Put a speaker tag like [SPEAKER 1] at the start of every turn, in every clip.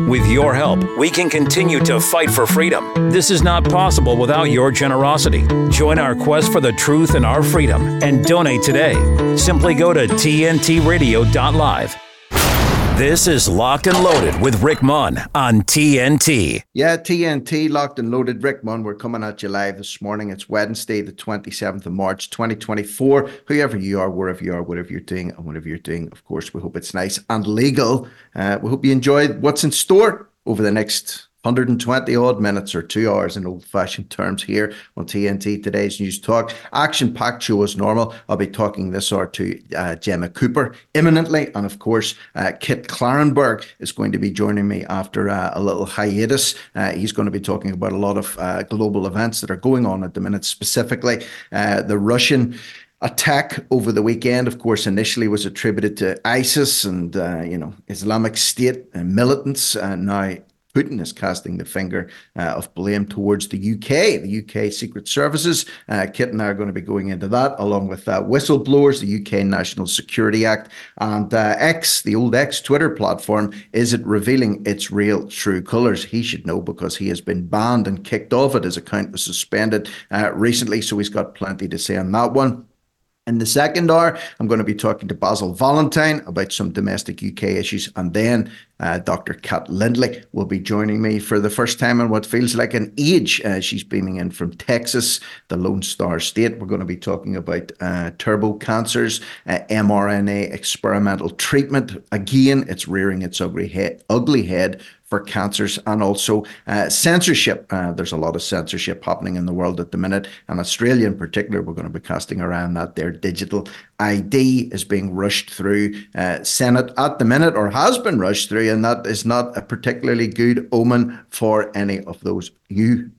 [SPEAKER 1] With your help, we can continue to fight for freedom. This is not possible without your generosity. Join our quest for the truth and our freedom and donate today. Simply go to tntradio.live. This is Locked and Loaded with Rick Munn on TNT.
[SPEAKER 2] Yeah, TNT, Locked and Loaded. Rick Munn, we're coming at you live this morning. It's Wednesday, the 27th of March, 2024. Whoever you are, wherever you are, whatever you're doing, and whatever you're doing, of course, we hope it's nice and legal. We hope you enjoy what's in store over the next 120 odd minutes or 2 hours in old-fashioned terms here on TNT, today's News Talk. Action-packed show as normal. I'll be talking this hour to Gemma Cooper imminently, and of course Kit Clarenberg is going to be joining me after a little hiatus. He's going to be talking about a lot of global events that are going on at the minute, specifically the Russian attack over the weekend, of course, initially was attributed to ISIS and Islamic State and militants. Now Putin is casting the finger of blame towards the UK, Secret Services. Kit and I are going to be going into that, along with whistleblowers, the UK National Security Act, and X, the old X Twitter platform. Is it revealing its real true colours? He should know, because he has been banned and kicked off it. His account was suspended recently, so he's got plenty to say on that one. In the second hour, I'm going to be talking to Basil Valentine about some domestic UK issues, and then Dr. Kat Lindley will be joining me for the first time in what feels like an age. She's beaming in from Texas, the Lone Star State. We're going to be talking about turbo cancers, mRNA experimental treatment. Again, it's rearing its ugly head for cancers, and also censorship. There's a lot of censorship happening in the world at the minute, and Australia in particular. We're going to be casting around that their digital ID is being rushed through Senate at the minute, or has been rushed through, and that is not a particularly good omen for any of those you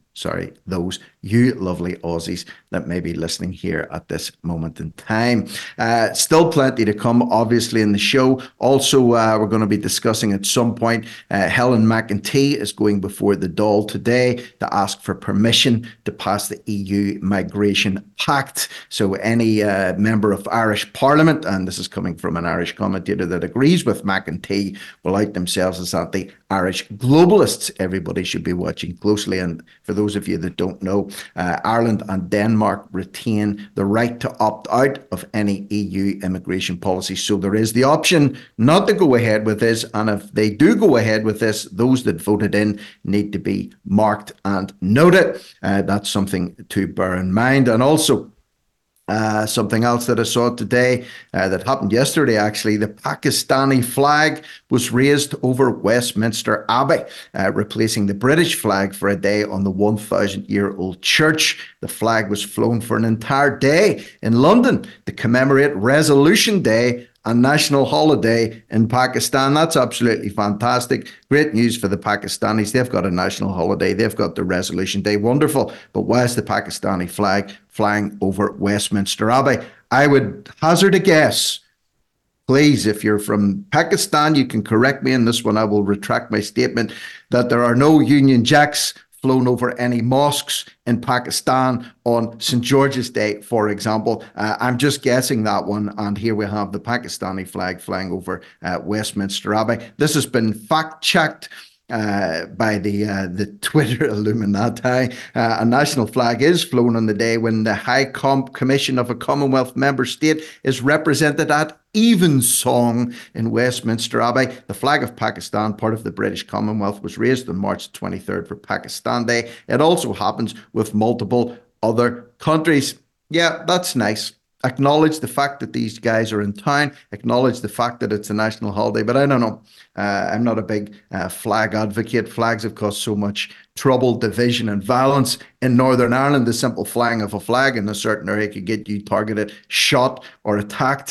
[SPEAKER 2] lovely Aussies that may be listening here at this moment in time. Still plenty to come, obviously, in the show. Also, we're going to be discussing at some point, Helen McEntee is going before the Dáil today to ask for permission to pass the EU Migration Pact. So any member of Irish Parliament, and this is coming from an Irish commentator that agrees with McEntee, will out themselves as anti-Irish globalists. Everybody should be watching closely. And for those of you that don't know, Ireland and Denmark retain the right to opt out of any EU immigration policy. So there is the option not to go ahead with this. And if they do go ahead with this, those that voted in need to be marked and noted. That's something to bear in mind. And also, something else that I saw today that happened yesterday, actually, the Pakistani flag was raised over Westminster Abbey, replacing the British flag for a day on the 1,000-year-old church. The flag was flown for an entire day in London to commemorate Resolution Day, a national holiday in Pakistan. That's absolutely fantastic. Great news for the Pakistanis. They've got a national holiday. They've got the Resolution Day. Wonderful. But why is the Pakistani flag flying over Westminster Abbey? I would hazard a guess. Please, if you're from Pakistan, you can correct me in this one. I will retract my statement that there are no Union Jacks flown over any mosques in Pakistan on St. George's Day, for example. I'm just guessing that one. And here we have the Pakistani flag flying over Westminster Abbey. This has been fact-checked by the Twitter Illuminati. A national flag is flown on the day when the High Commission of a Commonwealth member state is represented at Evensong in Westminster Abbey. The flag of Pakistan, part of the British Commonwealth, was raised on March 23rd for Pakistan Day. It also happens with multiple other countries. Yeah, that's nice. Acknowledge the fact that these guys are in town, acknowledge the fact that it's a national holiday, but I don't know. I'm not a big flag advocate. Flags have caused so much trouble, division and violence in Northern Ireland. The simple flying of a flag in a certain area could get you targeted, shot or attacked.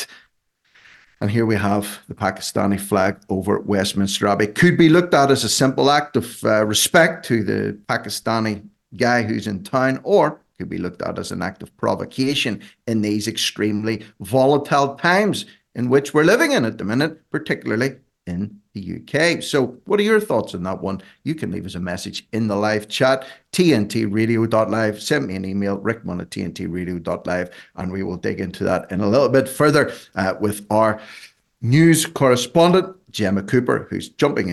[SPEAKER 2] And here we have the Pakistani flag over Westminster Abbey. Could be looked at as a simple act of respect to the Pakistani guy who's in town, or could be looked at as an act of provocation in these extremely volatile times in which we're living in at the minute, particularly in the UK. So what are your thoughts on that one? You can leave us a message in the live chat, tntradio.live. Send me an email, rickmunn@tntradio.live, and we will dig into that in a little bit further with our news correspondent, Gemma Cooper, who's jumping in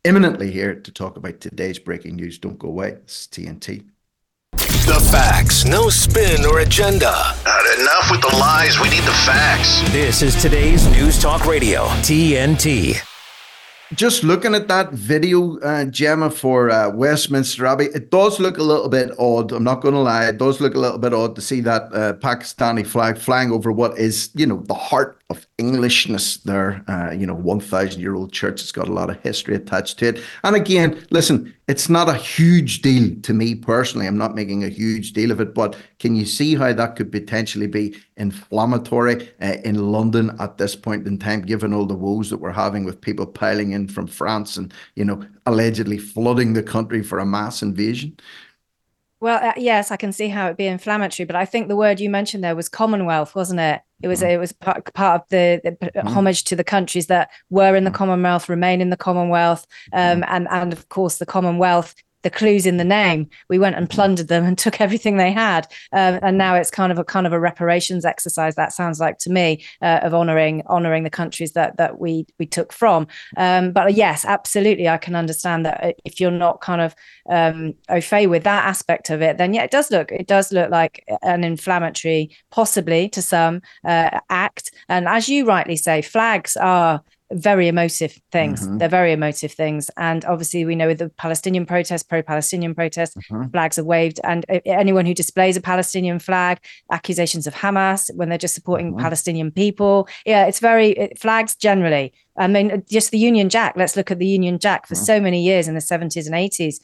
[SPEAKER 2] imminently here to talk about today's breaking news. Don't go away. This is TNT.
[SPEAKER 3] The facts, no spin or agenda.
[SPEAKER 4] Enough with the lies. We need the facts.
[SPEAKER 1] This is today's News Talk Radio, TNT.
[SPEAKER 2] Just looking at that video, Gemma, for Westminster Abbey, it does look a little bit odd. I'm not going to lie. It does look a little bit odd to see that Pakistani flag flying over what is, the heart of Englishness there. 1,000-year-old church. It's got a lot of history attached to it. And again, listen, it's not a huge deal to me personally. I'm not making a huge deal of it, but can you see how that could potentially be inflammatory in London at this point in time, given all the woes that we're having with people piling in from France and, allegedly flooding the country for a mass invasion?
[SPEAKER 5] Well, yes, I can see how it'd be inflammatory, but I think the word you mentioned there was Commonwealth, wasn't it? It was part of the homage to the countries that were in the Commonwealth, remain in the Commonwealth, and of course the Commonwealth. The clues in the name. We went and plundered them and took everything they had, and now it's kind of a reparations exercise. That sounds like to me of honoring the countries that we took from. But yes, absolutely, I can understand that if you're not kind of au fait with that aspect of it, then yeah, it does look like an inflammatory, possibly to some, act. And as you rightly say, flags are very emotive things. They're very emotive things. And obviously we know with the Palestinian protests, pro-Palestinian protests, flags are waved. And anyone who displays a Palestinian flag, accusations of Hamas when they're just supporting Palestinian people. Yeah, it's flags generally. I mean, just the Union Jack. Let's look at the Union Jack. For so many years in the 70s and 80s,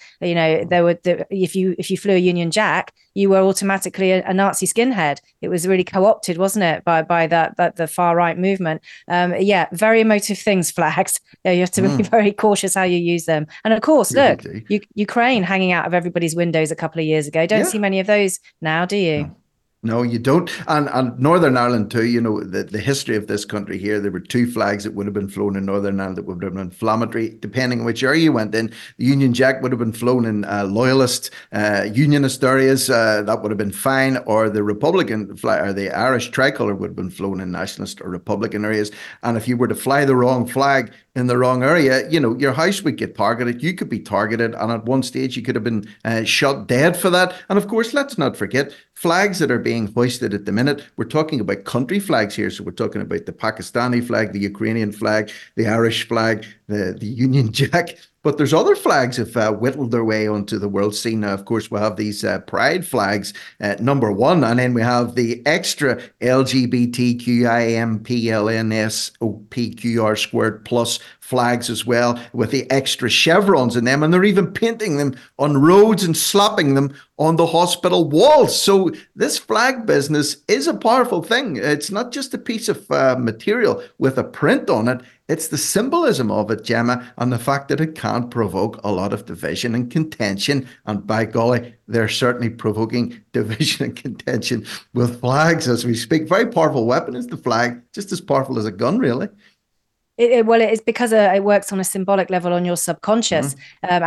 [SPEAKER 5] if you flew a Union Jack, you were automatically a Nazi skinhead. It was really co-opted, wasn't it, by the far right movement? Very emotive things. Flags. You have to be very cautious how you use them. And of course, look, Ukraine hanging out of everybody's windows a couple of years ago. Don't see many of those now, do you?
[SPEAKER 2] No, you don't. And Northern Ireland too, the history of this country here, there were two flags that would have been flown in Northern Ireland that would have been inflammatory, depending on which area you went in. The Union Jack would have been flown in loyalist, unionist areas. That would have been fine. Or the Republican flag, or the Irish tricolour would have been flown in nationalist or Republican areas. And if you were to fly the wrong flag in the wrong area, your house would get targeted. You could be targeted. And at one stage, you could have been shot dead for that. And of course, let's not forget, flags that are being hoisted at the minute, we're talking about country flags here. So we're talking about the Pakistani flag, the Ukrainian flag, the Irish flag, the Union Jack. But there's other flags have whittled their way onto the world scene. Now, of course, we have these pride flags, number one, and then we have the extra LGBTQIMPLNSOPQR squared plus flags as well, with the extra chevrons in them, and they're even painting them on roads and slapping them on the hospital walls. So this flag business is a powerful thing. It's not just a piece of material with a print on it. It's the symbolism of it, Gemma, and the fact that it can provoke a lot of division and contention. And by golly, they're certainly provoking division and contention with flags as we speak. Very powerful weapon is the flag, just as powerful as a gun, really.
[SPEAKER 5] It is because it works on a symbolic level on your subconscious,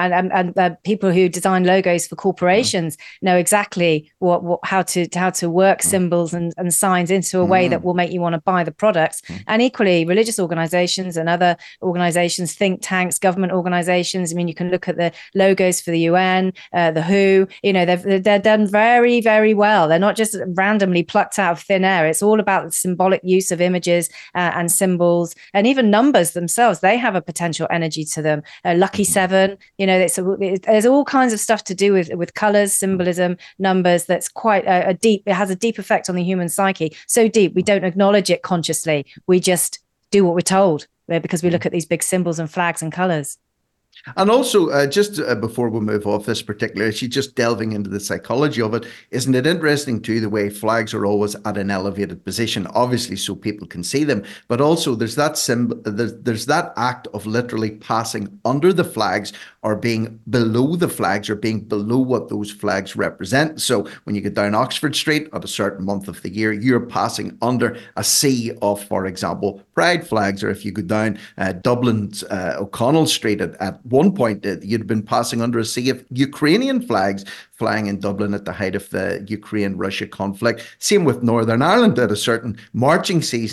[SPEAKER 5] and people who design logos for corporations know exactly how to work symbols and signs into a way that will make you want to buy the products. And equally, religious organizations and other organizations, think tanks, government organizations. I mean, you can look at the logos for the UN, the WHO. They're done very, very well. They're not just randomly plucked out of thin air. It's all about the symbolic use of images and symbols, and even numbers themselves. They have a potential energy to them. Lucky 7, there's all kinds of stuff to do with colors, symbolism, numbers. That's quite it has a deep effect on the human psyche. So deep we don't acknowledge it consciously. We just do what we're told because we look at these big symbols and flags and colors.
[SPEAKER 2] And also, just before we move off this particular issue, just delving into the psychology of it, isn't it interesting too, the way flags are always at an elevated position, obviously so people can see them, but also there's that there's that act of literally passing under the flags or being below the flags or being below what those flags represent. So when you get down Oxford Street at a certain month of the year, you're passing under a sea of, for example, pride flags. Or if you go down Dublin's O'Connell Street at one point, you'd been passing under a sea of Ukrainian flags flying in Dublin at the height of the Ukraine-Russia conflict. Same with Northern Ireland at a certain marching season.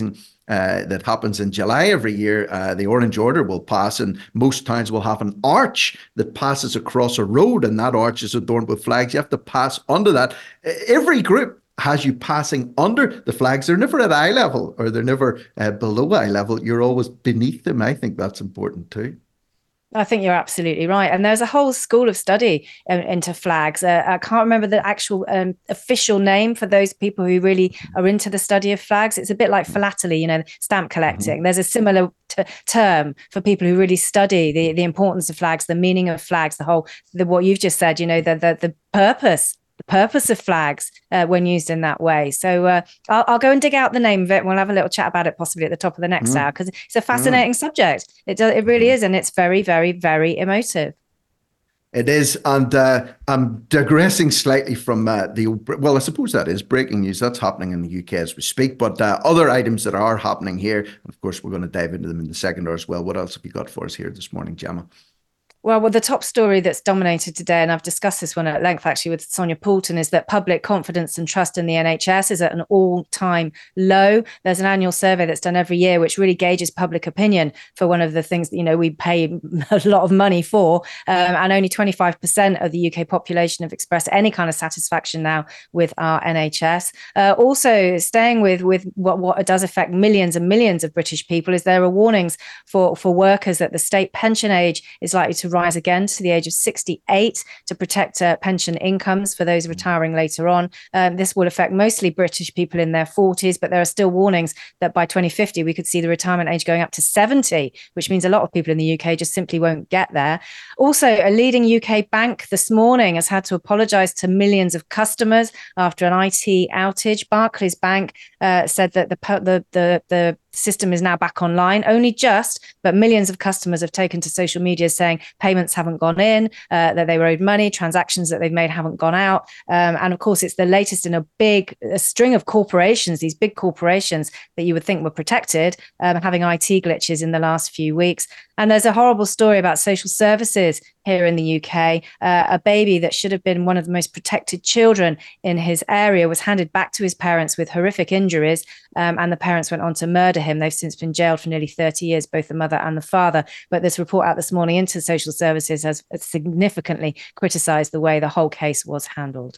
[SPEAKER 2] that happens in July every year. The Orange Order will pass, and most towns will have an arch that passes across a road, and that arch is adorned with flags. You have to pass under that. Every group has you passing under the flags. They're never at eye level, or they're never below eye level. You're always beneath them. I think that's important too.
[SPEAKER 5] I think you're absolutely right. And there's a whole school of study into flags. I can't remember the actual official name for those people who really are into the study of flags. It's a bit like philately, stamp collecting. There's a similar term for people who really study the importance of flags, the meaning of flags, what you've just said, the purpose of flags when used in that way. So I'll go and dig out the name of it, and we'll have a little chat about it possibly at the top of the next hour, because it's a fascinating subject. It really is, and it's very, very, very emotive.
[SPEAKER 2] It is, and I'm digressing slightly from I suppose that is breaking news. That's happening in the UK as we speak, but other items that are happening here, of course, we're going to dive into them in the second hour as well. What else have you got for us here this morning, Gemma?
[SPEAKER 5] Well, the top story that's dominated today, and I've discussed this one at length actually with Sonia Poulton, is that public confidence and trust in the NHS is at an all-time low. There's an annual survey that's done every year, which really gauges public opinion for one of the things that, we pay a lot of money for. And only 25% of the UK population have expressed any kind of satisfaction now with our NHS. Also, staying with what does affect millions and millions of British people, is there are warnings for workers that the state pension age is likely to rise again to the age of 68 to protect pension incomes for those retiring later on. This will affect mostly British people in their 40s, but there are still warnings that by 2050 we could see the retirement age going up to 70, which means a lot of people in the UK just simply won't get there. Also, a leading UK bank this morning has had to apologise to millions of customers after an IT outage. Barclays Bank said that the system is now back online, only just, but millions of customers have taken to social media saying payments haven't gone in, that they were owed money, transactions that they've made haven't gone out. And of course, it's the latest in a string of corporations, these big corporations that you would think were protected, having IT glitches in the last few weeks. And there's a horrible story about social services here in the UK. A baby that should have been one of the most protected children in his area was handed back to his parents with horrific injuries, and the parents went on to murder him. They've since been jailed for nearly 30 years, both the mother and the father. But this report out this morning into social services has significantly criticised the way the whole case was handled.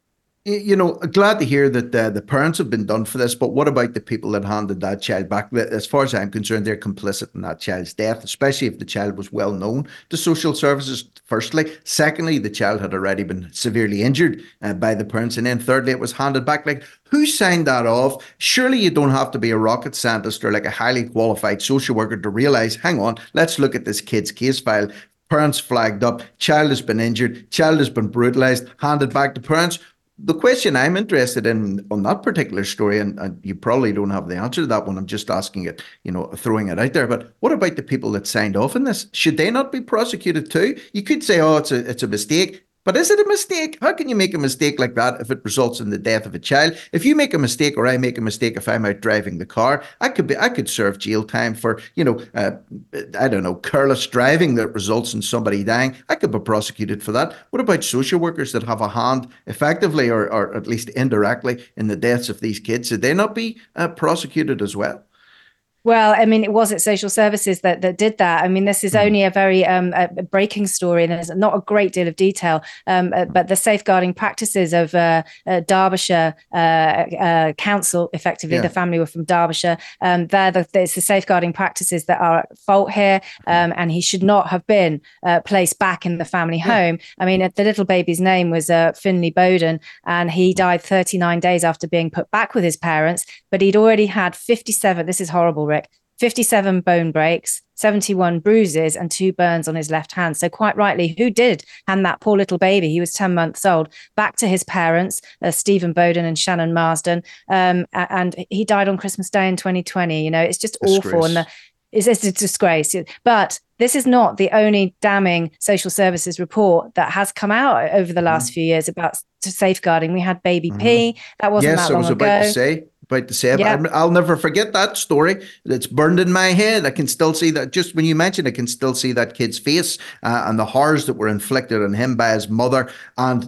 [SPEAKER 2] Glad to hear that the parents have been done for this, but what about the people that handed that child back? As far as I'm concerned, they're complicit in that child's death, especially if the child was well known to social services, firstly. Secondly, the child had already been severely injured by the parents. And then thirdly, it was handed back. Like, who signed that off? Surely you don't have to be a rocket scientist or like a highly qualified social worker to realise, hang on, let's look at this kid's case file. Parents flagged up, child has been injured, child has been brutalised, handed back to parents. The question I'm interested in on that particular story, and you probably don't have the answer to that one, I'm just asking it, throwing it out there, but what about the people that signed off on this? Should they not be prosecuted too? You could say, oh, it's a mistake. But is it a mistake? How can you make a mistake like that if it results in the death of a child? If you make a mistake, or I make a mistake if I'm out driving the car, I could serve jail time for, careless driving that results in somebody dying. I could be prosecuted for that. What about social workers that have a hand effectively or at least indirectly in the deaths of these kids? Should they not be prosecuted as well?
[SPEAKER 5] Well, I mean, it was at social services that did that. I mean, this is only a very breaking story, and there's not a great deal of detail. But the safeguarding practices of Derbyshire Council, effectively, the family were from Derbyshire. It's the safeguarding practices that are at fault here, and he should not have been placed back in the family home. I mean, the little baby's name was Finlay Bowden, and he died 39 days after being put back with his parents. But he'd already had 57. This is horrible, Rick. 57 bone breaks, 71 bruises, and 2 burns on his left hand. So quite rightly, who did hand that poor little baby, he was 10 months old, back to his parents, Stephen Bowden and Shannon Marsden. And he died on Christmas Day in 2020. It's just awful. And it's a disgrace. But this is not the only damning social services report that has come out over the last few years about safeguarding. We had Baby P. That wasn't that long ago.
[SPEAKER 2] About to say, yeah. I'll never forget that story. It's burned in my head. I can still see that. Just when you mentioned, I can still see that kid's face and the horrors that were inflicted on him by his mother. And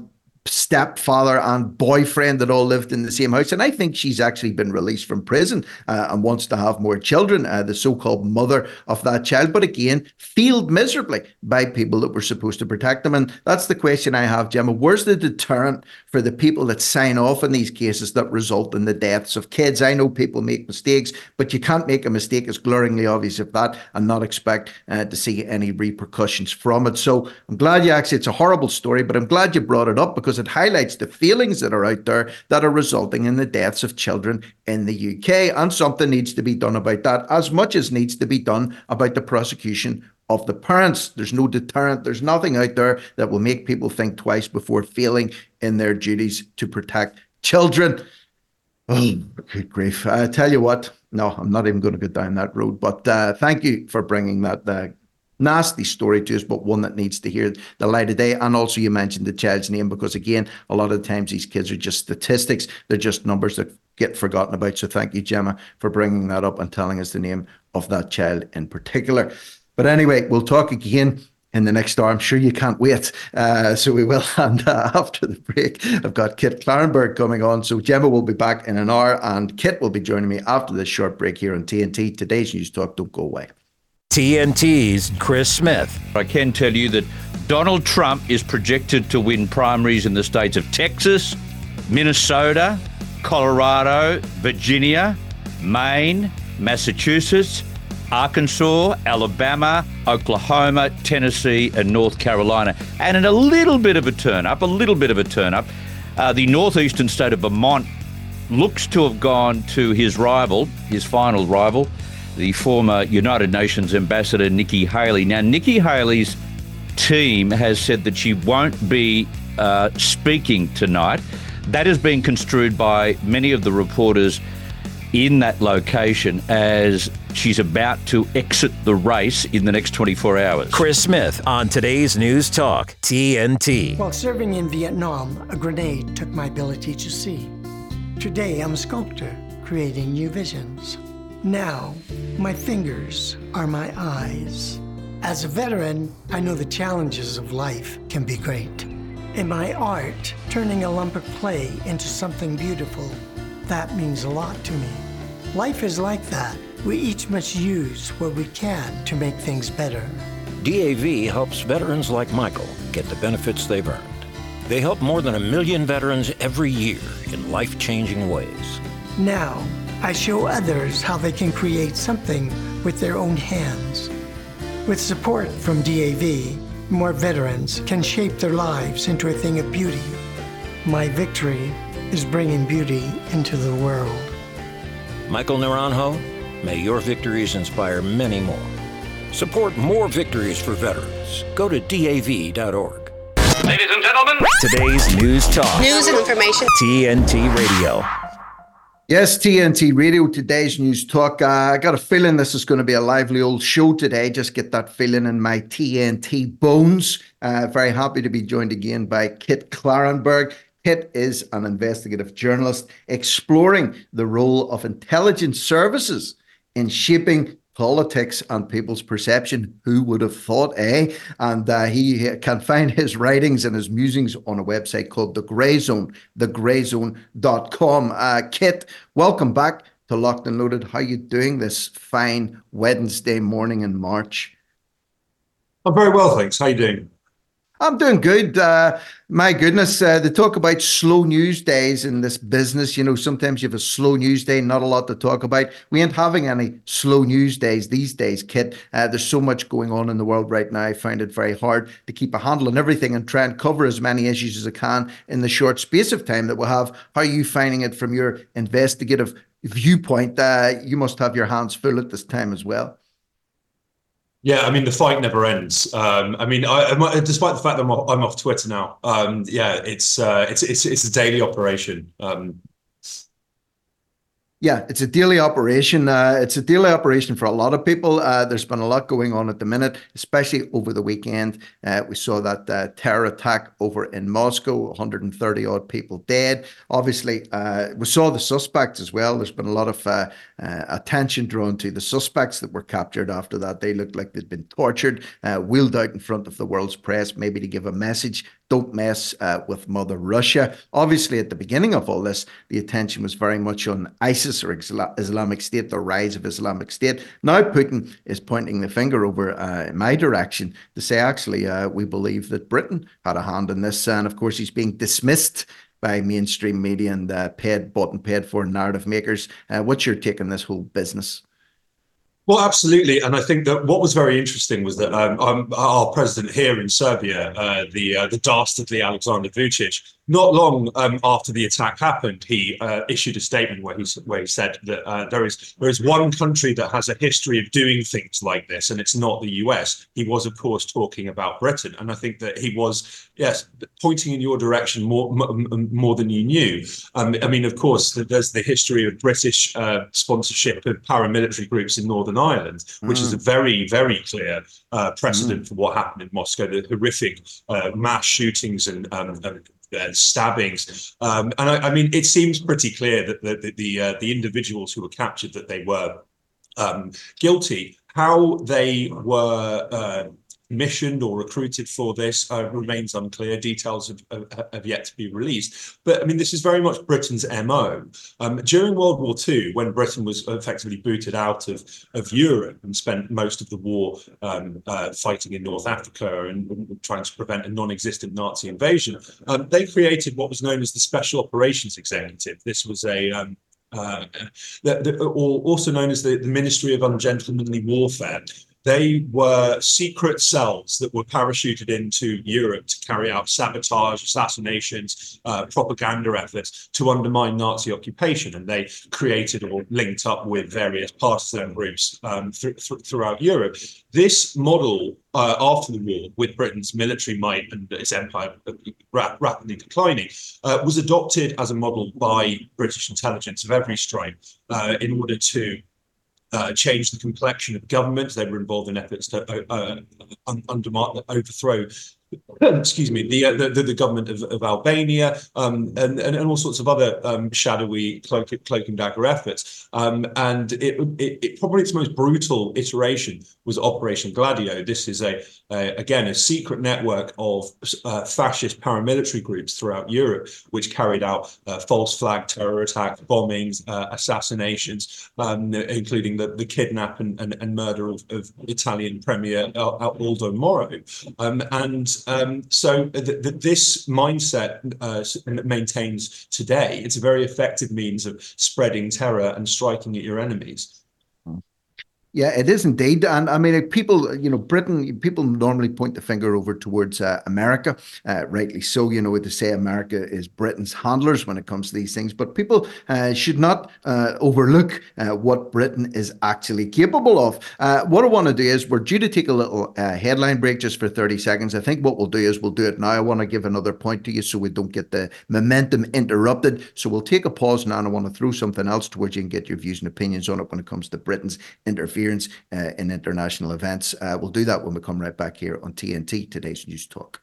[SPEAKER 2] stepfather and boyfriend that all lived in the same house. And I think she's actually been released from prison and wants to have more children, the so-called mother of that child. But again, failed miserably by people that were supposed to protect them. And that's the question I have, Gemma. Where's the deterrent for the people that sign off in these cases that result in the deaths of kids? I know people make mistakes, but you can't make a mistake as glaringly obvious as that and not expect to see any repercussions from it. So I'm glad it's a horrible story, but I'm glad you brought it up because it highlights the feelings that are out there that are resulting in the deaths of children in the UK. And something needs to be done about that, as much as needs to be done about the prosecution of the parents. There's no deterrent. There's nothing out there that will make people think twice before failing in their duties to protect children. Oh, good grief. I tell you what, no, I'm not even going to go down that road, but thank you for bringing that nasty story to us, but one that needs to hear the light of day. And also you mentioned the child's name, because again, a lot of the times these kids are just statistics. They're just numbers that get forgotten about. So thank you, Gemma, for bringing that up and telling us the name of that child in particular. But anyway, we'll talk again in the next hour. I'm sure you can't wait. So we will. And after the break, I've got Kit Clarenberg coming on. So Gemma will be back in an hour and Kit will be joining me after this short break here on TNT. Today's News Talk. Don't go away.
[SPEAKER 1] TNT's Chris Smith.
[SPEAKER 6] I can tell you that Donald Trump is projected to win primaries in the states of Texas, Minnesota, Colorado, Virginia, Maine, Massachusetts, Arkansas, Alabama, Oklahoma, Tennessee, and North Carolina. And in a little bit of a turn-up, the northeastern state of Vermont looks to have gone to his final rival, the former United Nations ambassador, Nikki Haley. Now, Nikki Haley's team has said that she won't be speaking tonight. That has been construed by many of the reporters in that location as she's about to exit the race in the next 24 hours.
[SPEAKER 1] Chris Smith on today's News Talk, TNT.
[SPEAKER 7] While serving in Vietnam, a grenade took my ability to see. Today, I'm a sculptor, creating new visions. Now, my fingers are my eyes. As a veteran, I know the challenges of life can be great. In my art, turning a lump of clay into something beautiful, that means a lot to me. Life is like that. We each must use what we can to make things better.
[SPEAKER 8] DAV helps veterans like Michael get the benefits they've earned. They help more than 1 million veterans every year in life-changing ways.
[SPEAKER 7] Now, I show others how they can create something with their own hands. With support from DAV, more veterans can shape their lives into a thing of beauty. My victory is bringing beauty into the world.
[SPEAKER 8] Michael Naranjo, may your victories inspire many more. Support more victories for veterans. Go to DAV.org.
[SPEAKER 3] Ladies and gentlemen,
[SPEAKER 1] Today's News Talk,
[SPEAKER 9] News and information.
[SPEAKER 1] TNT Radio.
[SPEAKER 2] Yes, TNT Radio, today's News Talk. I got a feeling this is going to be a lively old show today. Just get that feeling in my TNT bones. Very happy to be joined again by Kit Clarenberg. Kit is an investigative journalist exploring the role of intelligence services in shaping politics and people's perception. Who would have thought, eh? And he can find his writings and his musings on a website called The Grey Zone, thegreyzone.com. Kit, welcome back to Locked and Loaded. How are you doing this fine Wednesday morning in March?
[SPEAKER 10] I'm very well, thanks. How are you doing?
[SPEAKER 2] I'm doing good. My goodness, they talk about slow news days in this business. You know, sometimes you have a slow news day, not a lot to talk about. We ain't having any slow news days these days, Kit. There's so much going on in the world right now. I find it very hard to keep a handle on everything and try and cover as many issues as I can in the short space of time that we'll have. How are you finding it from your investigative viewpoint? You must have your hands full at this time as well.
[SPEAKER 10] Yeah, I mean, the fight never ends. I despite the fact that I'm off Twitter now, it's a daily operation.
[SPEAKER 2] Yeah, it's a daily operation. It's a daily operation for a lot of people. There's been a lot going on at the minute, especially over the weekend. We saw that terror attack over in Moscow, 130 odd people dead. Obviously, we saw the suspects as well. There's been a lot of attention drawn to the suspects that were captured after that. They looked like they'd been tortured, wheeled out in front of the world's press, maybe to give a message don't mess with Mother Russia. Obviously, at the beginning of all this, the attention was very much on ISIS or Islamic State, the rise of Islamic State. Now Putin is pointing the finger over in my direction to say, actually, we believe that Britain had a hand in this. And of course, he's being dismissed by mainstream media and bought and paid for narrative makers. What's your take on this whole business?
[SPEAKER 10] Well, absolutely. And I think that what was very interesting was that our president here in Serbia, the dastardly Alexander Vučić, not long after the attack happened, he issued a statement where he said that there is one country that has a history of doing things like this, and it's not the US. He was, of course, talking about Britain. And I think that he was, yes, pointing in your direction more than you knew. I mean, of course, there's the history of British sponsorship of paramilitary groups in Northern Ireland, which is a very, very clear precedent for what happened in Moscow, the horrific mass shootings and stabbings. And I mean, it seems pretty clear that the individuals who were captured, that they were guilty. How they were commissioned or recruited for this remains unclear. Details have yet to be released. But I mean, this is very much Britain's MO. During World War II, when Britain was effectively booted out of Europe and spent most of the war fighting in North Africa and trying to prevent a non-existent Nazi invasion, they created what was known as the Special Operations Executive. This was also known as the Ministry of Ungentlemanly Warfare. They were secret cells that were parachuted into Europe to carry out sabotage, assassinations, propaganda efforts to undermine Nazi occupation. And they created or linked up with various partisan groups throughout Europe. This model, after the war, with Britain's military might and its empire rapidly declining, was adopted as a model by British intelligence of every stripe in order to change the complexion of government. They were involved in efforts to overthrow the government of Albania, and all sorts of other shadowy cloak and dagger efforts. And it probably its most brutal iteration was Operation Gladio. This is again a secret network of fascist paramilitary groups throughout Europe, which carried out false flag terror attacks, bombings, assassinations, including the kidnap and murder of Italian Premier Aldo Moro. So this mindset maintains today. It's a very effective means of spreading terror and striking at your enemies.
[SPEAKER 2] Yeah, it is indeed. And I mean, people, Britain, people normally point the finger over towards America, rightly so, to say America is Britain's handlers when it comes to these things. But people should not overlook what Britain is actually capable of. What I want to do is we're due to take a little headline break just for 30 seconds. I think what we'll do is we'll do it now. I want to give another point to you so we don't get the momentum interrupted. So we'll take a pause now, and I want to throw something else towards you and get your views and opinions on it when it comes to Britain's interference in international events. We'll do that when we come right back here on TNT, Today's News Talk.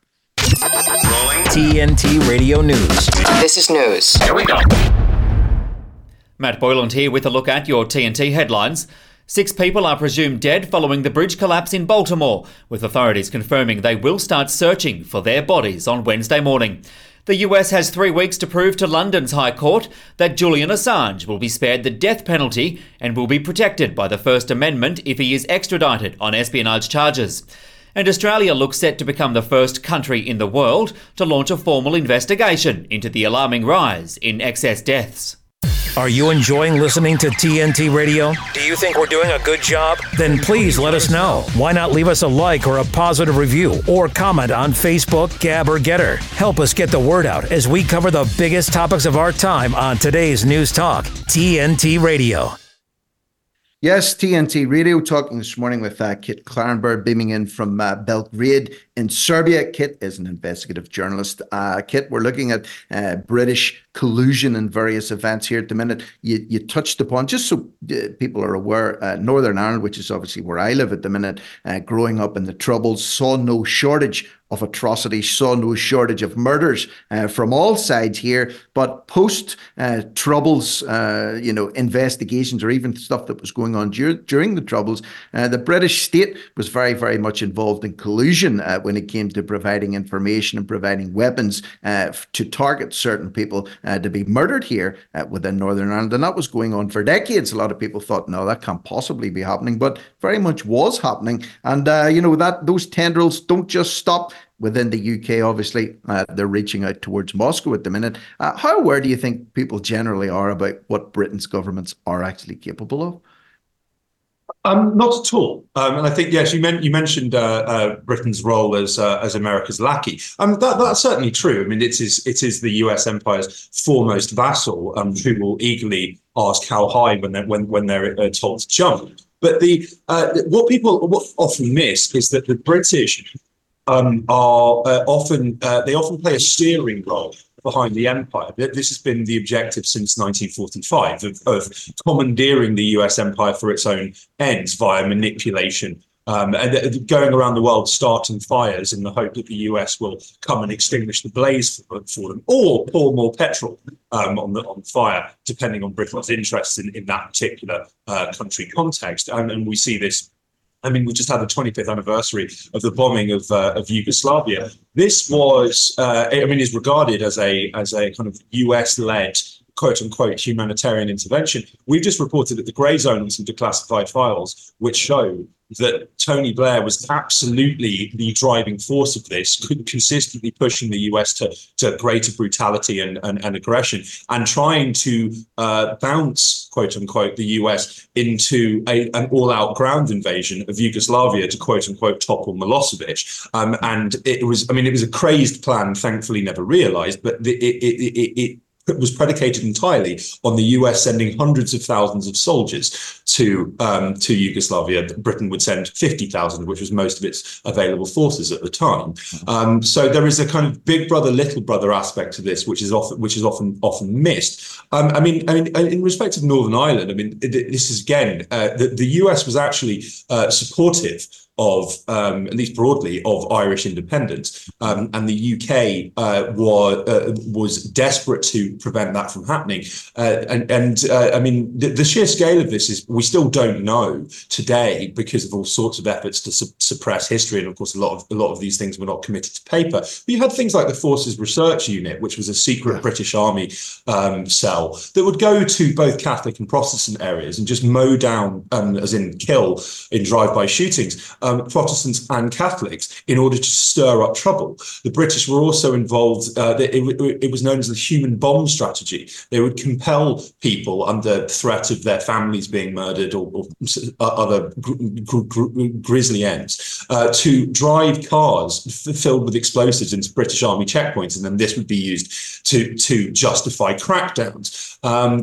[SPEAKER 1] TNT Radio News.
[SPEAKER 9] This is news.
[SPEAKER 4] Here we go.
[SPEAKER 9] Matt Boyland here with a look at your TNT headlines. 6 people are presumed dead following the bridge collapse in Baltimore, with authorities confirming they will start searching for their bodies on Wednesday morning. The US has 3 weeks to prove to London's High Court that Julian Assange will be spared the death penalty and will be protected by the First Amendment if he is extradited on espionage charges. And Australia looks set to become the first country in the world to launch a formal investigation into the alarming rise in excess deaths.
[SPEAKER 1] Are you enjoying listening to TNT Radio? Do you think we're doing a good job? Then please let us know. Why not leave us a like or a positive review or comment on Facebook, Gab, or Getter? Help us get the word out as we cover the biggest topics of our time on today's News Talk, TNT Radio.
[SPEAKER 2] Yes, TNT Radio talking this morning with Kit Klarenberg, beaming in from Belgrade in Serbia. Kit is an investigative journalist. Kit, we're looking at British collusion in various events here at the minute. You touched upon, just so people are aware, Northern Ireland, which is obviously where I live at the minute, growing up in the Troubles, saw no shortage of atrocities, saw no shortage of murders from all sides here. But post Troubles, investigations, or even stuff that was going on during the Troubles, the British state was very, very much involved in collusion when it came to providing information and providing weapons to target certain people to be murdered here within Northern Ireland. And that was going on for decades. A lot of people thought, no, that can't possibly be happening, but very much was happening. And, that those tendrils don't just stop within the UK. Obviously, they're reaching out towards Moscow at the minute. How aware do you think people generally are about what Britain's governments are actually capable of?
[SPEAKER 10] Not at all. And I think, yes, you mentioned Britain's role as America's lackey. That's certainly true. I mean, it is the US empire's foremost vassal, who will eagerly ask how high when they're told to jump. But what people often miss is that the British often play a steering role behind the empire. This has been the objective since 1945 of commandeering the US empire for its own ends via manipulation, and going around the world starting fires in the hope that the US will come and extinguish the blaze for them, or pour more petrol on fire, depending on Britain's interests in that particular country context. And we see this. I mean, we just had the 25th anniversary of the bombing of Yugoslavia. This was, is regarded as a kind of US-led, quote-unquote, humanitarian intervention. We've just reported that the grey zone on some declassified files, which show that Tony Blair was absolutely the driving force of this, consistently pushing the US to greater brutality and aggression, and trying to bounce, quote unquote, the US into an all-out ground invasion of Yugoslavia to, quote unquote, topple Milosevic. And it was a crazed plan, thankfully never realized, but it was predicated entirely on the US sending hundreds of thousands of soldiers to Yugoslavia. Britain would send 50,000, which was most of its available forces at the time. So there is a kind of big brother, little brother aspect to this, which is often missed. In respect of Northern Ireland, this is again the US was actually supportive of, at least broadly, of Irish independence, and the UK was desperate to prevent that from happening. The sheer scale of this is we still don't know today because of all sorts of efforts to suppress history, and of course a lot of these things were not committed to paper. But you had things like the Forces Research Unit, which was a secret British Army cell that would go to both Catholic and Protestant areas and just mow down, as in kill in drive-by shootings, Protestants and Catholics in order to stir up trouble. The British were also involved. It was known as the human bomb strategy. They would compel people under threat of their families being murdered or other grisly ends to drive cars filled with explosives into British Army checkpoints, and then this would be used to justify crackdowns.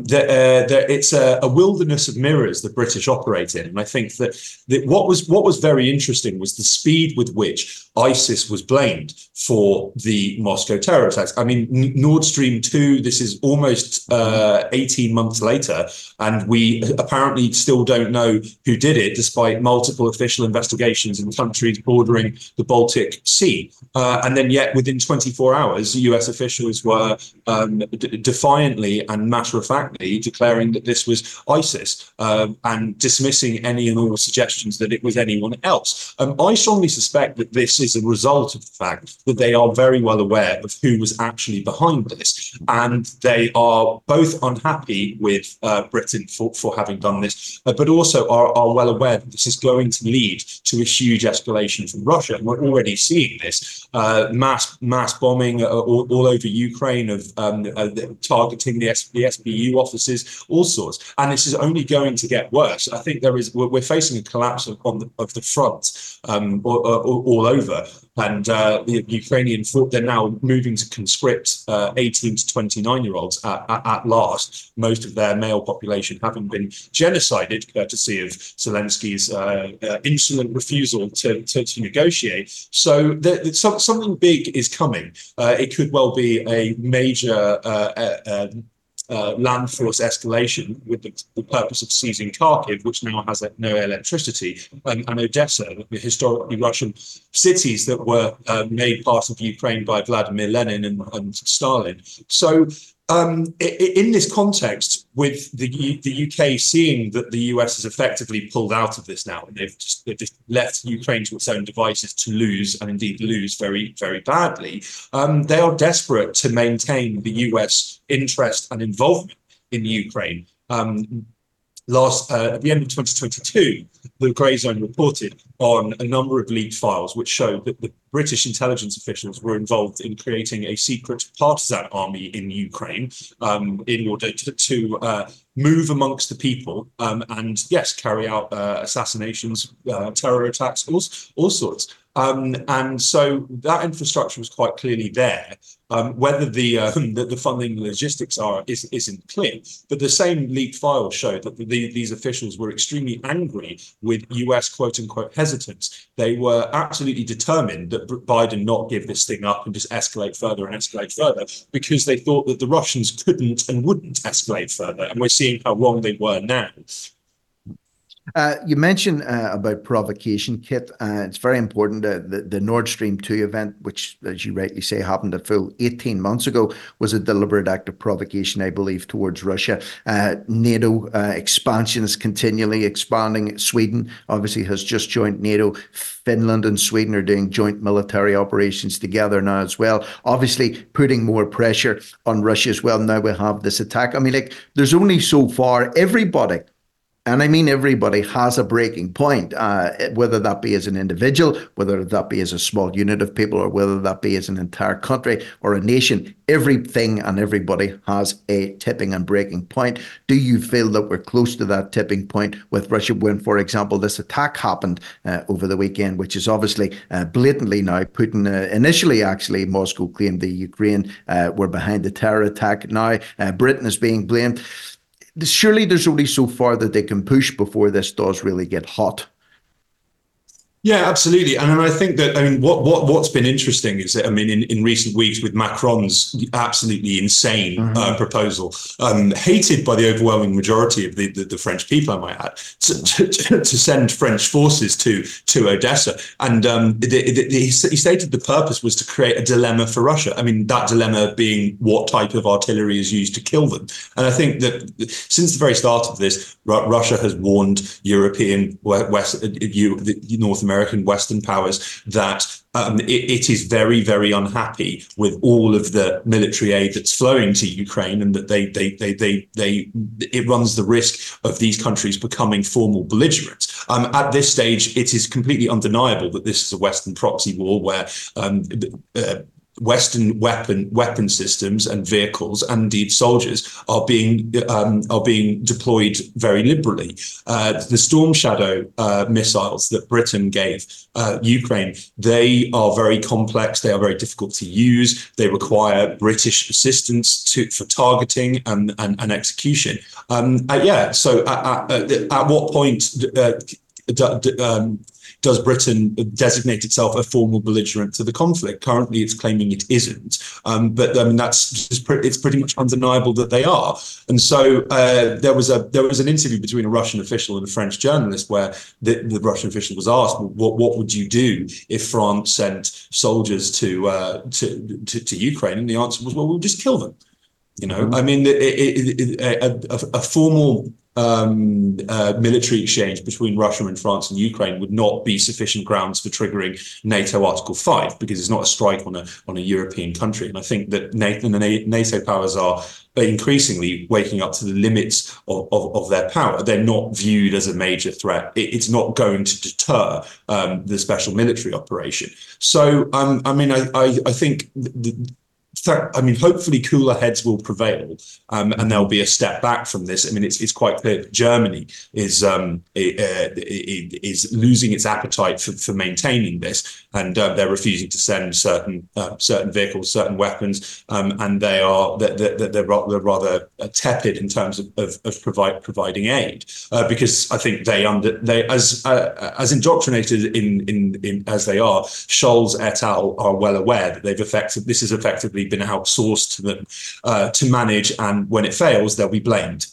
[SPEAKER 10] It's a wilderness of mirrors the British operate in, and I think that what was very interesting was the speed with which ISIS was blamed for the Moscow terror attacks. I mean, Nord Stream 2, this is almost 18 months later, and we apparently still don't know who did it, despite multiple official investigations in countries bordering the Baltic Sea. And then yet within 24 hours, US officials were defiantly and matter-of-factly declaring that this was ISIS and dismissing any and all suggestions that it was anyone else. I strongly suspect that this is a result of the fact that they are very well aware of who was actually behind this, and they are both unhappy with Britain for having done this, but also are well aware that this is going to lead to a huge escalation from Russia. And we're already seeing this mass bombing all over Ukraine of targeting the SBU offices, all sorts. And this is only going to get worse. I think we're facing a collapse of the front all over. And the Ukrainian they're now moving to conscript 18 to 29-year-olds at last, most of their male population having been genocided, courtesy of Zelensky's insolent refusal to negotiate. So something big is coming. It could well be a major land force escalation with the purpose of seizing Kharkiv, which now has no electricity, and Odessa, the historically Russian cities that were made part of Ukraine by Vladimir Lenin and Stalin. So in this context, with the UK seeing that the US has effectively pulled out of this now, and they've just left Ukraine to its own devices to lose, and indeed lose very, very badly, they are desperate to maintain the US interest and involvement in Ukraine. At the end of 2022, the Grey Zone reported on a number of leaked files which showed that the British intelligence officials were involved in creating a secret partisan army in Ukraine in order to move amongst the people and, yes, carry out assassinations, terror attacks, all sorts. And so that infrastructure was quite clearly there. Whether the funding and logistics isn't clear, but the same leaked files show that these officials were extremely angry with US quote unquote hesitance. They were absolutely determined that Biden not give this thing up and just escalate further and escalate further, because they thought that the Russians couldn't and wouldn't escalate further. And we're seeing how wrong they were now.
[SPEAKER 2] You mentioned about provocation, Kit. It's very important. The Nord Stream 2 event, which, as you rightly say, happened a full 18 months ago, was a deliberate act of provocation, I believe, towards Russia. NATO expansion is continually expanding. Sweden obviously has just joined NATO. Finland and Sweden are doing joint military operations together now as well, obviously putting more pressure on Russia as well. Now we have this attack. I mean, like, there's only so far everybody, and I mean everybody, has a breaking point, whether that be as an individual, whether that be as a small unit of people, or whether that be as an entire country or a nation. Everything and everybody has a tipping and breaking point. Do you feel that we're close to that tipping point with Russia when, for example, this attack happened over the weekend, which is obviously blatantly now Putin, initially actually Moscow claimed the Ukraine were behind the terror attack. Now Britain is being blamed. Surely there's only so far that they can push before this does really get hot.
[SPEAKER 10] Yeah, absolutely. And I think that, I mean, what's been interesting is that, I mean, in recent weeks with Macron's absolutely insane proposal, hated by the overwhelming majority of the French people, I might add, to send French forces to Odessa. And he stated the purpose was to create a dilemma for Russia. I mean, that dilemma being what type of artillery is used to kill them. And I think that since the very start of this, Russia has warned European, North American Western powers that it is very, very unhappy with all of the military aid that's flowing to Ukraine, and that it runs the risk of these countries becoming formal belligerents. At this stage, it is completely undeniable that this is a Western proxy war where Western weapon systems and vehicles, and indeed soldiers, are being deployed very liberally. The Storm Shadow missiles that Britain gave Ukraine, they are very complex. They are very difficult to use. They require British assistance for targeting and execution. So at what point does Britain designate itself a formal belligerent to the conflict? Currently, it's claiming it isn't, but I mean it's pretty much undeniable that they are. And so there was an interview between a Russian official and a French journalist where the Russian official was asked, "What would you do if France sent soldiers to Ukraine?" And the answer was, "Well, we'll just kill them." You know, I mean, a formal military exchange between Russia and France and Ukraine would not be sufficient grounds for triggering NATO Article 5, because it's not a strike on a European country. And I think that NATO powers are increasingly waking up to the limits of their power. They're not viewed as a major threat. It's not going to deter the special military operation. So, I mean, I think hopefully cooler heads will prevail, and there'll be a step back from this. I mean, it's quite clear that Germany is losing its appetite for maintaining this, and they're refusing to send certain vehicles, certain weapons, and they're rather tepid in terms of providing aid, because I think they as indoctrinated in as they are, Scholz et al. Are well aware that this is effectively probably been outsourced to them to manage, and when it fails, they'll be blamed.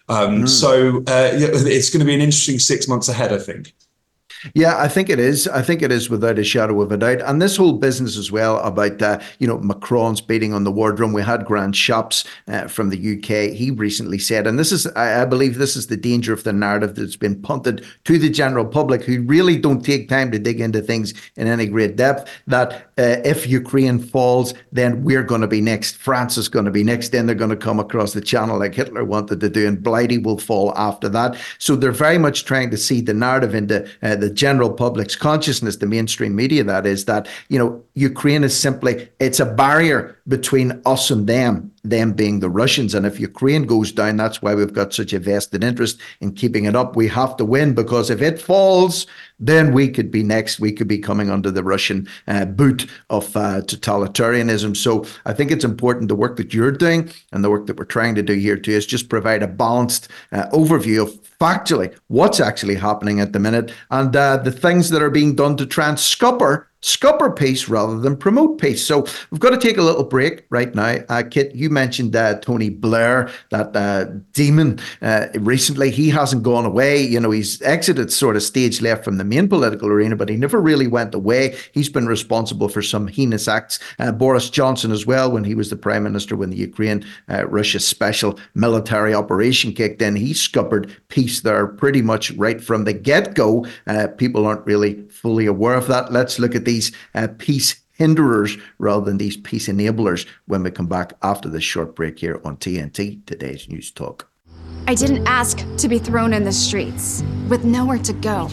[SPEAKER 10] So it's going to be an interesting 6 months ahead, I think.
[SPEAKER 2] Yeah, I think it is. I think it is without a shadow of a doubt. And this whole business as well about, Macron's beating on the war drum. We had Grant Shapps from the UK. He recently said, and this is, I believe this is the danger of the narrative that's been punted to the general public who really don't take time to dig into things in any great depth, that if Ukraine falls, then we're going to be next. France is going to be next. Then they're going to come across the channel like Hitler wanted to do, and Blighty will fall after that. So they're very much trying to see the narrative into the general public's consciousness, the mainstream media, that is, that, Ukraine is simply, it's a barrier between us and them being the Russians. And if Ukraine goes down, that's why we've got such a vested interest in keeping it up. We have to win, because if it falls, then we could be next. We could be coming under the Russian boot of totalitarianism. So I think it's important, the work that you're doing and the work that we're trying to do here too, is just provide a balanced overview of factually what's actually happening at the minute, and the things that are being done to try and scupper peace rather than promote peace. So we've got to take a little break right now. Kit, you mentioned Tony Blair, that demon recently. He hasn't gone away. He's exited sort of stage left from the main political arena, but he never really went away. He's been responsible for some heinous acts. Boris Johnson as well, when he was the Prime Minister, when the Ukraine-Russia special military operation kicked in, he scuppered peace there pretty much right from the get-go. People aren't really fully aware of that. Let's look at these peace hinderers rather than these peace enablers when we come back after this short break here on TNT, Today's News Talk.
[SPEAKER 11] I didn't ask to be thrown in the streets with nowhere to go.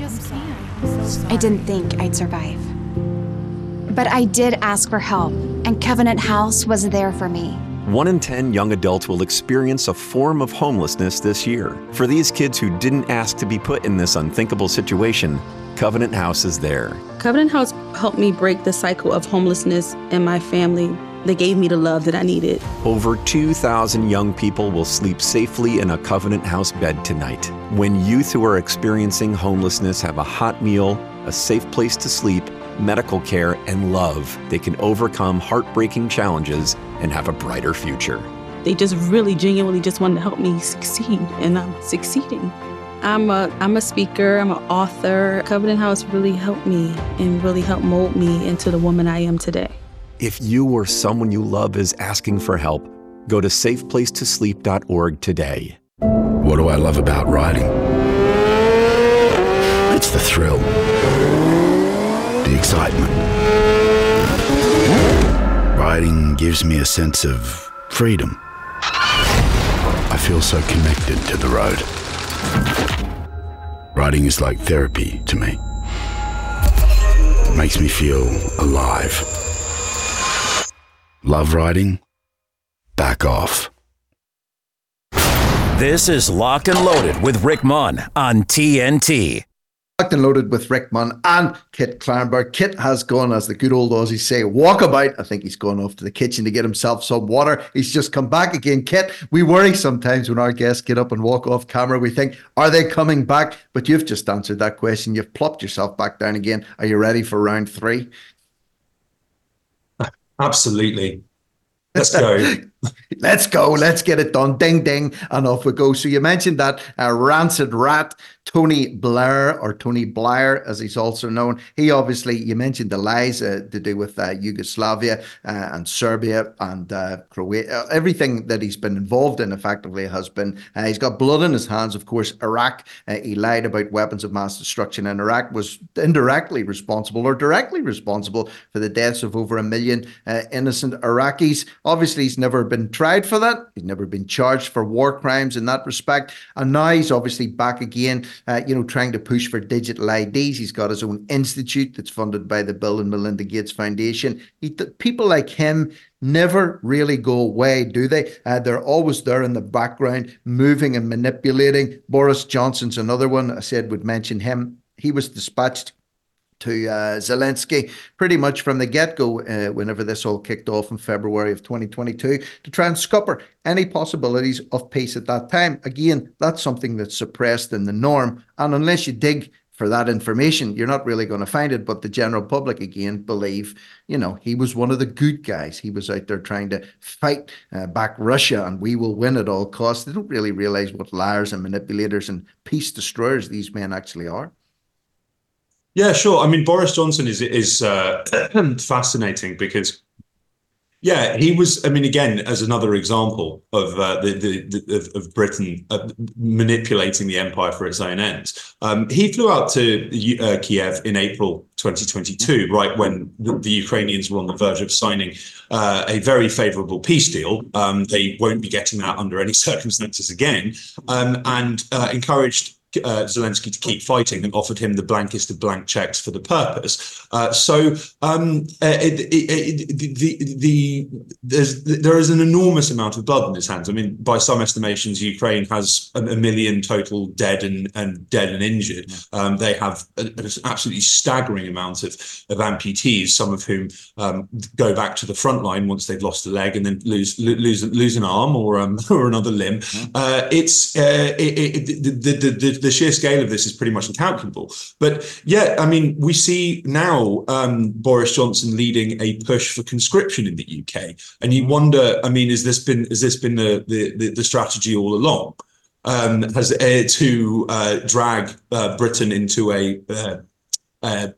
[SPEAKER 11] I didn't think I'd survive. But I did ask for help, and Covenant House was there for me.
[SPEAKER 12] 1 in 10 young adults will experience a form of homelessness this year. For these kids who didn't ask to be put in this unthinkable situation, Covenant House is there.
[SPEAKER 13] Covenant House helped me break the cycle of homelessness in my family. They gave me the love that I needed.
[SPEAKER 12] Over 2,000 young people will sleep safely in a Covenant House bed tonight. When youth who are experiencing homelessness have a hot meal, a safe place to sleep, medical care, and love, they can overcome heartbreaking challenges and have a brighter future.
[SPEAKER 13] They just really genuinely just wanted to help me succeed, and I'm succeeding. I'm a speaker, I'm an author. Covenant House really helped me and really helped mold me into the woman I am today.
[SPEAKER 12] If you or someone you love is asking for help, go to safeplacetosleep.org today.
[SPEAKER 14] What do I love about riding? It's the thrill, the excitement. Riding gives me a sense of freedom. I feel so connected to the road. Riding is like therapy to me. It makes me feel alive. Love riding? Back off.
[SPEAKER 1] This is Locked and Loaded with Rick Munn on TNT.
[SPEAKER 2] Locked and Loaded with Rick Munn and Kit Klarenberg. Kit has gone, as the good old Aussies say, walkabout. I think he's gone off to the kitchen to get himself some water. He's just come back again. Kit, we worry sometimes when our guests get up and walk off camera. We think, are they coming back? But you've just answered that question. You've plopped yourself back down again. Are you ready for round 3?
[SPEAKER 10] Absolutely. Let's go.
[SPEAKER 2] Let's go. Let's get it done. Ding, ding. And off we go. So you mentioned that rancid rat, Tony Blair, or Tony Blair, as he's also known. He obviously, you mentioned the lies to do with Yugoslavia and Serbia and Croatia. Everything that he's been involved in effectively has been, he's got blood in his hands. Of course, Iraq, he lied about weapons of mass destruction, and Iraq was indirectly responsible or directly responsible for the deaths of over 1 million innocent Iraqis. Obviously, he's never been tried for that. He's never been charged for war crimes in that respect. And now he's obviously back again, trying to push for digital IDs. He's got his own institute that's funded by the Bill and Melinda Gates Foundation. People like him never really go away, do they? They're always there in the background, moving and manipulating. Boris Johnson's another one I said would mention him. He was dispatched to Zelensky pretty much from the get-go whenever this all kicked off in February of 2022 to try and scupper any possibilities of peace at that time. Again, that's something that's suppressed in the norm. And unless you dig for that information, you're not really going to find it. But the general public, again, believe, he was one of the good guys. He was out there trying to fight back Russia, and we will win at all costs. They don't really realize what liars and manipulators and peace destroyers these men actually are.
[SPEAKER 10] Yeah, sure. I mean, Boris Johnson is fascinating because, yeah, he was. I mean, again, as another example of of Britain manipulating the empire for its own ends. He flew out to Kiev in April 2022, right when the Ukrainians were on the verge of signing a very favourable peace deal. They won't be getting that under any circumstances again, and encouraged Zelensky to keep fighting and offered him the blankest of blank checks for the purpose. There is an enormous amount of blood in his hands. I mean, by some estimations, Ukraine has a million total dead and injured. They have an absolutely staggering amount of amputees, some of whom go back to the front line once they've lost a leg and then lose an arm or another limb. The sheer scale of this is pretty much incalculable. But yeah, I mean, we see now Boris Johnson leading a push for conscription in the UK, and you wonder, I mean, has this been the strategy all along? To drag Britain into a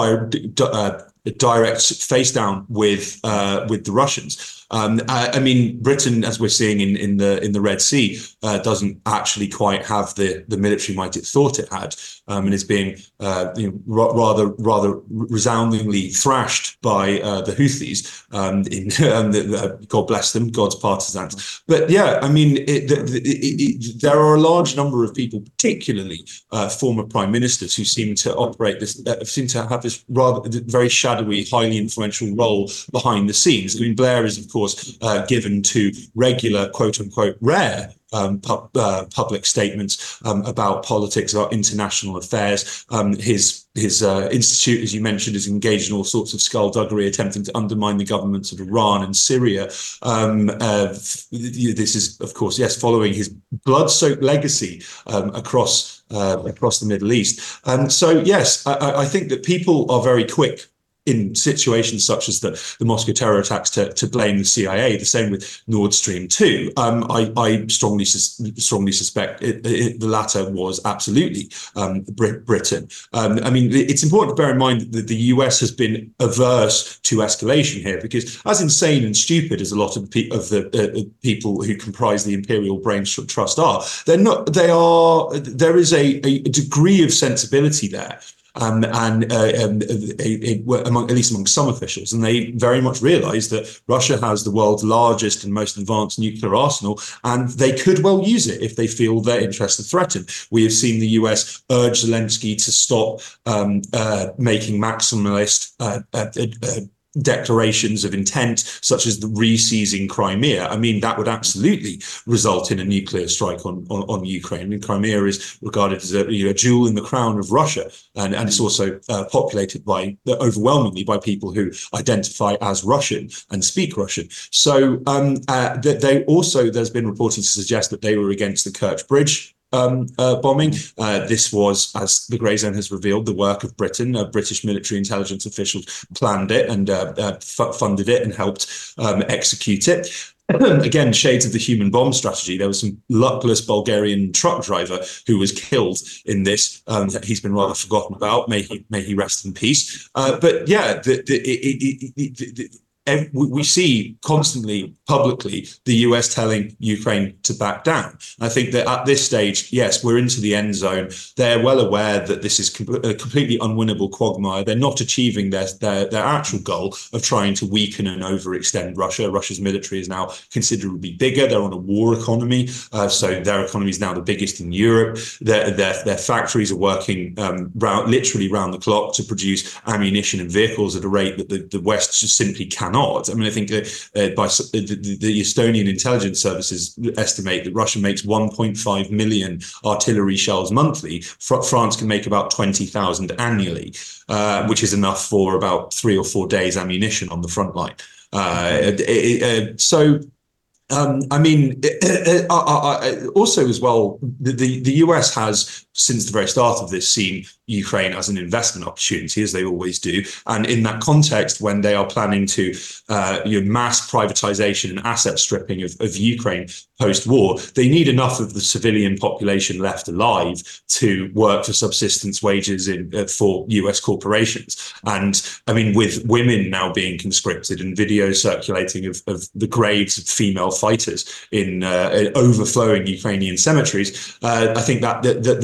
[SPEAKER 10] direct face down with the Russians. I mean, Britain, as we're seeing in the Red Sea, doesn't actually quite have the military might it thought it had, and is being rather resoundingly thrashed by the Houthis. God bless them, God's partisans. But yeah, I mean, there are a large number of people, particularly former prime ministers, who seem to operate this, seem to have this rather very shadowy, highly influential role behind the scenes. I mean, Blair is, of course, given to regular, quote unquote, rare public statements about politics, about international affairs. His institute, as you mentioned, is engaged in all sorts of skullduggery, attempting to undermine the governments of Iran and Syria. This is, of course, yes, following his blood-soaked legacy across the Middle East. And so, yes, I think that people are very quick in situations such as the Moscow terror attacks to blame the CIA. The same with Nord Stream 2. I strongly suspect the latter was absolutely Britain. I mean, it's important to bear in mind that the US has been averse to escalation here, because as insane and stupid as a lot of the people who comprise the Imperial Brain Trust are, they're not. They are. There is a degree of sensibility there. Among at least among some officials, and they very much realise that Russia has the world's largest and most advanced nuclear arsenal, and they could well use it if they feel their interests are threatened. We have seen the US urge Zelensky to stop making maximalist declarations of intent, such as the re-seizing Crimea. I mean, that would absolutely result in a nuclear strike on Ukraine. I mean, Crimea is regarded as a jewel in the crown of Russia, and it's also populated overwhelmingly by people who identify as Russian and speak Russian. So there's been reporting to suggest that they were against the Kerch Bridge bombing. This was, as the Grey Zone has revealed, the work of Britain. British military intelligence officials planned it and funded it and helped execute it. Again, shades of the human bomb strategy. There was some luckless Bulgarian truck driver who was killed in this. He's been rather forgotten about. May he rest in peace. But yeah, we see constantly publicly the US telling Ukraine to back down. And I think that at this stage, yes, we're into the end zone. They're well aware that this is a completely unwinnable quagmire. They're not achieving their actual goal of trying to weaken and overextend Russia. Russia's military is now considerably bigger. They're on a war economy. So their economy is now the biggest in Europe. Their factories are working literally round the clock to produce ammunition and vehicles at a rate that the West just simply cannot. I mean, I think that the Estonian intelligence services estimate that Russia makes 1.5 million artillery shells monthly. France can make about 20,000 annually, which is enough for about 3 or 4 days ammunition on the front line. I mean, also as well, the US has, since the very start of this, seen Ukraine as an investment opportunity, as they always do. And in that context, when they are planning to mass privatization and asset stripping of Ukraine post-war, they need enough of the civilian population left alive to work for subsistence wages for US corporations. And I mean, with women now being conscripted and videos circulating of the graves of female fighters in overflowing Ukrainian cemeteries, I think that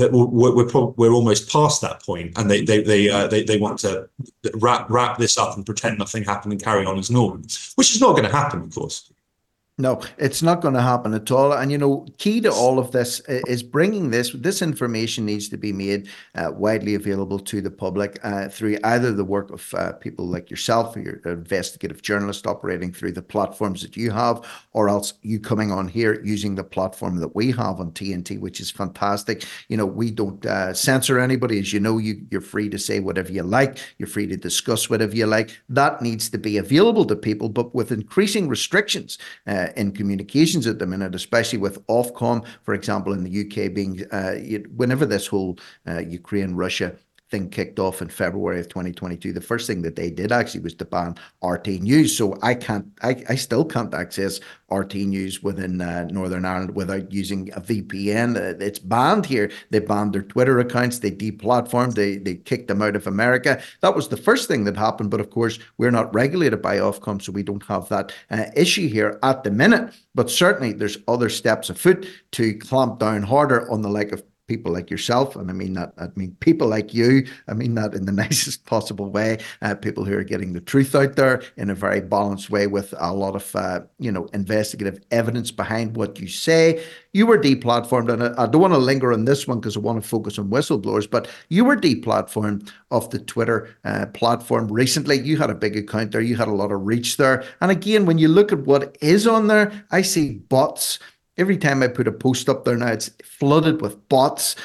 [SPEAKER 10] we're almost past that point, and they want to wrap this up and pretend nothing happened and carry on as normal, which is not going to happen, of course.
[SPEAKER 2] No, it's not going to happen at all. And, key to all of this is bringing this information needs to be made widely available to the public through either the work of people like yourself, or your investigative journalist operating through the platforms that you have, or else you coming on here using the platform that we have on TNT, which is fantastic. We don't censor anybody. As you know, you're free to say whatever you like. You're free to discuss whatever you like. That needs to be available to people, but with increasing restrictions in communications at the minute, especially with Ofcom, for example, in the UK being, whenever this whole Ukraine-Russia thing kicked off in February of 2022, the first thing that they did actually was to ban RT News. So I still can't access RT News within Northern Ireland without using a VPN. It's banned here. They banned their Twitter accounts. They deplatformed. They kicked them out of America. That was the first thing that happened. But of course, we're not regulated by Ofcom, so we don't have that issue here at the minute. But certainly there's other steps afoot to clamp down harder on the like of people like yourself, and I mean people like you. I mean that in the nicest possible way. People who are getting the truth out there in a very balanced way with a lot of investigative evidence behind what you say. You were deplatformed, and I don't want to linger on this one because I want to focus on whistleblowers, but you were deplatformed off the Twitter platform recently. You had a big account there. You had a lot of reach there. And again, when you look at what is on there, I see bots. Every time I put a post up there now, it's flooded with bots.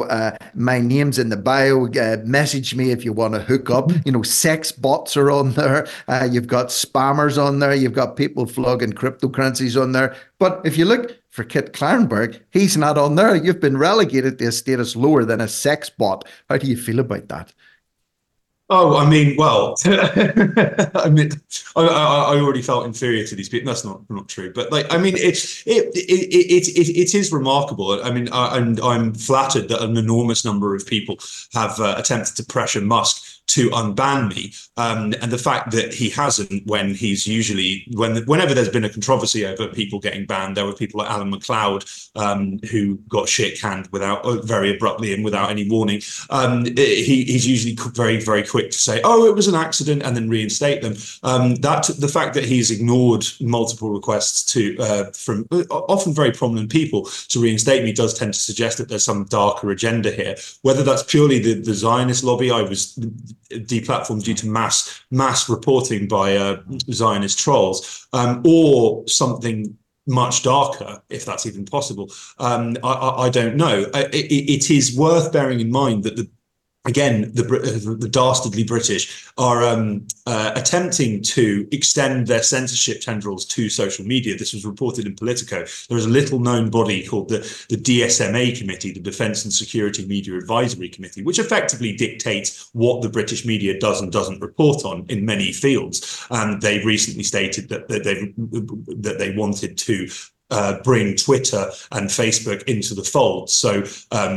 [SPEAKER 2] My name's in the bio. Message me if you want to hook up. Sex bots are on there. You've got spammers on there. You've got people flogging cryptocurrencies on there. But if you look for Kit Klarenberg, he's not on there. You've been relegated to a status lower than a sex bot. How do you feel about that?
[SPEAKER 10] Oh, I mean, well, I mean, I already felt inferior to these people. That's not true, but it is remarkable. I mean, and I'm flattered that an enormous number of people have attempted to pressure Musk to unban me, and the fact that he hasn't, when he's usually whenever there's been a controversy over people getting banned, there were people like Alan McLeod who got shit canned very abruptly and without any warning. He's usually very, very quick to say, "Oh, it was an accident," and then reinstate them. The fact that he's ignored multiple requests from often very prominent people to reinstate me does tend to suggest that there's some darker agenda here. Whether that's purely the Zionist lobby, I was deplatformed due to mass reporting by Zionist trolls, or something much darker, if that's even possible. I don't know. It is worth bearing in mind that the dastardly British are attempting to extend their censorship tendrils to social media. This was reported in Politico. There is a little-known body called the DSMA Committee, the Defence and Security Media Advisory Committee, which effectively dictates what the British media does and doesn't report on in many fields. And they recently stated that they wanted to bring Twitter and Facebook into the fold. So, I